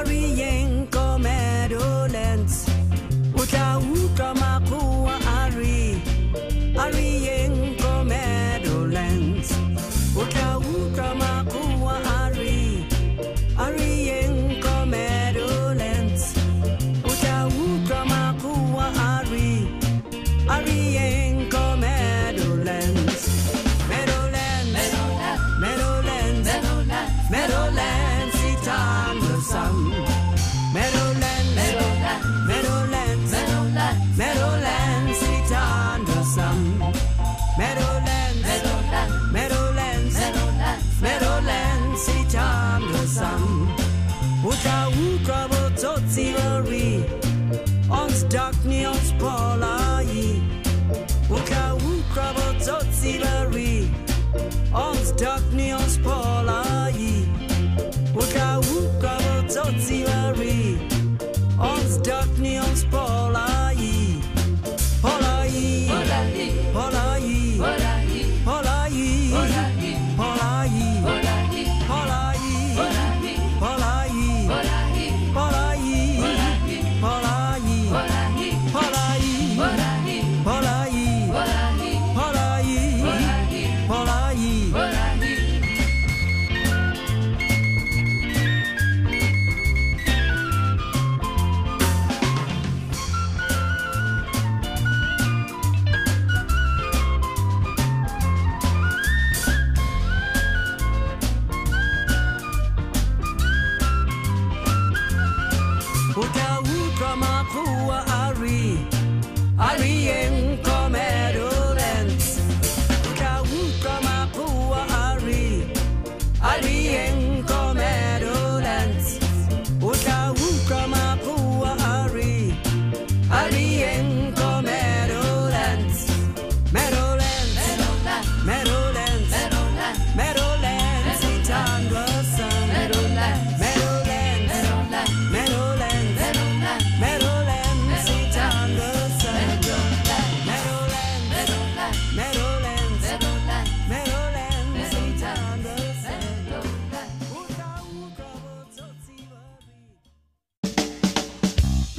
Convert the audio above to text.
Ariyen Meadowlands, Uta Uta Makua Ari, Ariyen Meadowlands, Uta Uta Makua Ari, Ariyen Meadowlands, Uta Uta Makua Ari, Ariyen Meadowlands, Meadowlands, Meadowlands, Meadowlands, it's on the sun. Meadowlands, Meadowlands, Meadowlands, it's on the sun. Meadowlands, Meadowlands, Meadowlands, it's on the sun. Uta uka bototsi vari, ons darkni ons polai. Uka uka bototsi vari, ons darkni ons polai. Uka uka bototsi vari, ons darkni ons polai. Polai, polai, polai, polai, polai, polai, polai, Uta uka makua ari, ariyen